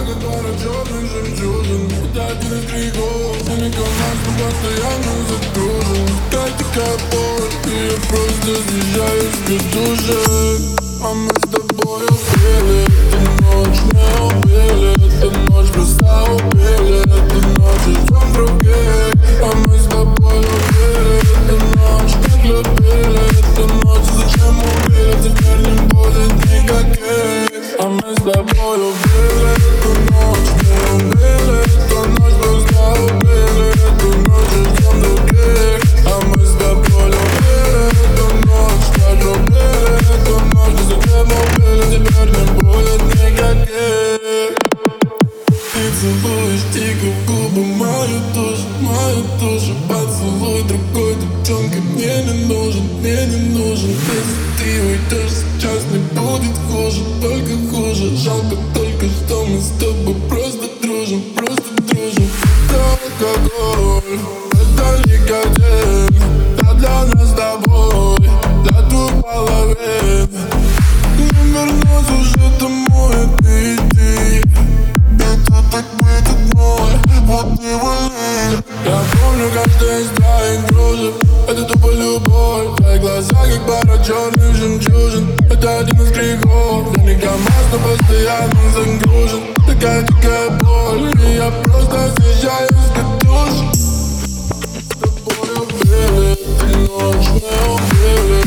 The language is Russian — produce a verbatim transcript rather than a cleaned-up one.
как пара черных жемчужин. Это один из грехов, далеко нас, но постоянно загружен. Как такая боль, и я просто съезжаю с катушек. А мы с тобой убили эту ночь, мы убили эту ночь, просто убили эту ночь и ждем других. А мы с тобой убили эту ночь, так любили эту ночь. Зачем убили, теперь не будет никаких. А мы с тобой убили эту ночь, мы убили эту ночь, просто убили эту ночь и ждем других. А мы с тобой убили эту ночь, так любили эту ночь. Зачем убили, теперь не будет никаких. Ты целуешь дико в губы мою душу, мою душу. Поцелуй другой девчонки мне не нужен, мне не нужен. Если ты уйдешь, сейчас не будет хуже, только хуже. Жалко только, что мы с тобой просто дружим, просто дружим. Это алкоголь, это никотин, да для нас с тобой, для двух половин. Не вернусь уже домой, ты иди. Это так будет мой, вот не вали. Я помню каждый из твоих кружев, это тупо любовь. Твои глаза как пара черных жемчужин. Это один из грехов, я не КамАЗ, но постоянно загружен. Такая дикая боль, и я просто съезжаю с катушек. С тобой убили эту ночь, мы убили